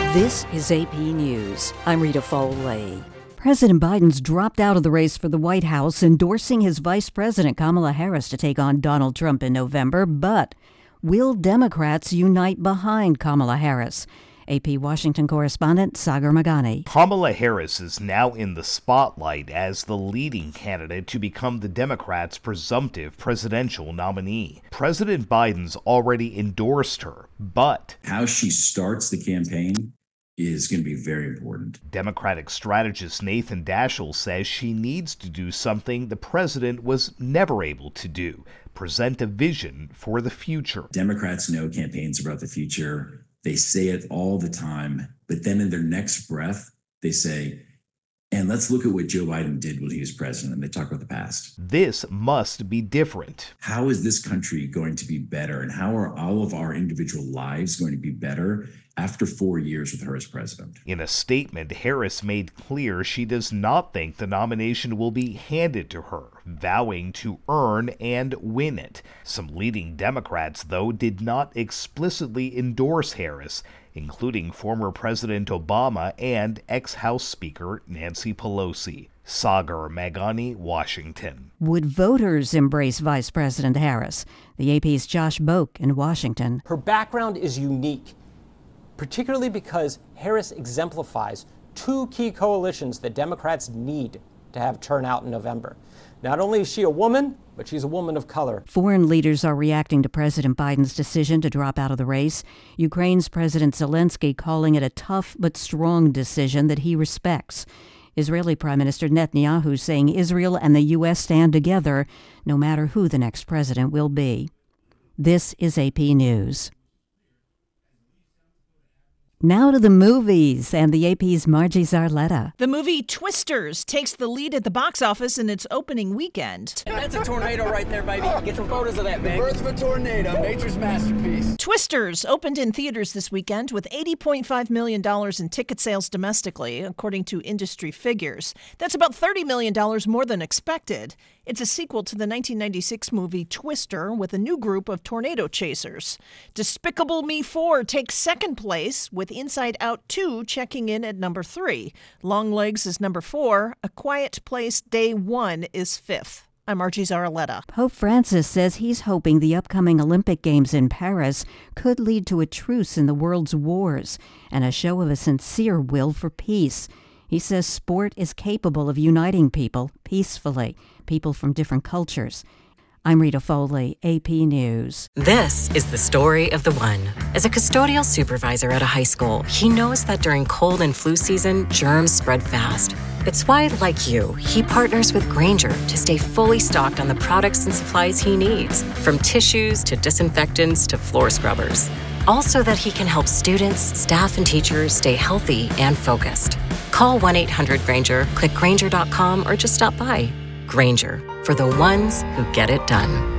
This is AP News. I'm Rita Foley. President Biden's dropped out of the race for the White House, endorsing his Vice President Kamala Harris to take on Donald Trump in November. But will Democrats unite behind Kamala Harris? AP Washington correspondent Sagar Meghani. Kamala Harris is now in the spotlight as the leading candidate to become the Democrats' presumptive presidential nominee. President Biden's already endorsed her, but how she starts the campaign is going to be very important. Democratic strategist Nathan Daschle says she needs to do something the president was never able to do: present a vision for the future. Democrats know campaigns about the future. They say it all the time, but then in their next breath, they say, and let's look at what Joe Biden did when he was president. And they talk about the past. This must be different. How is this country going to be better? And how are all of our individual lives going to be better after 4 years with her as president? In a statement, Harris made clear she does not think the nomination will be handed to her, vowing to earn and win it. Some leading Democrats, though, did not explicitly endorse Harris, including former President Obama and ex-House Speaker Nancy Pelosi. Sagar Meghani, Washington. Would voters embrace Vice President Harris? The AP's Josh Boak in Washington. Her background is unique, particularly because Harris exemplifies two key coalitions that Democrats need to have turn out in November. Not only is she a woman, but she's a woman of color. Foreign leaders are reacting to President Biden's decision to drop out of the race. Ukraine's President Zelensky calling it a tough but strong decision that he respects. Israeli Prime Minister Netanyahu saying Israel and the U.S. stand together no matter who the next president will be. This is AP News. Now to the movies and the AP's Margie Zarletta. The movie Twisters takes the lead at the box office in its opening weekend. That's a tornado right there, baby. Get some photos of that, baby. Birth of a tornado, nature's masterpiece. Twisters opened in theaters this weekend with $80.5 million in ticket sales domestically, according to industry figures. That's about $30 million more than expected. It's a sequel to the 1996 movie Twister with a new group of tornado chasers. Despicable Me 4 takes second place, with Inside Out 2 checking in at number 3. Longlegs is number 4. A Quiet Place Day 1 is 5th. I'm Margie Zarletta. Pope Francis says he's hoping the upcoming Olympic Games in Paris could lead to a truce in the world's wars and a show of a sincere will for peace. He says sport is capable of uniting people peacefully, people from different cultures. I'm Rita Foley, AP News. This is the story of the one. As a custodial supervisor at a high school, he knows that during cold and flu season, germs spread fast. It's why, like you, he partners with Grainger to stay fully stocked on the products and supplies he needs, from tissues to disinfectants to floor scrubbers. Also that he can help students, staff, and teachers stay healthy and focused. Call 1-800-GRAINGER, click Grainger.com, or just stop by. Grainger, for the ones who get it done.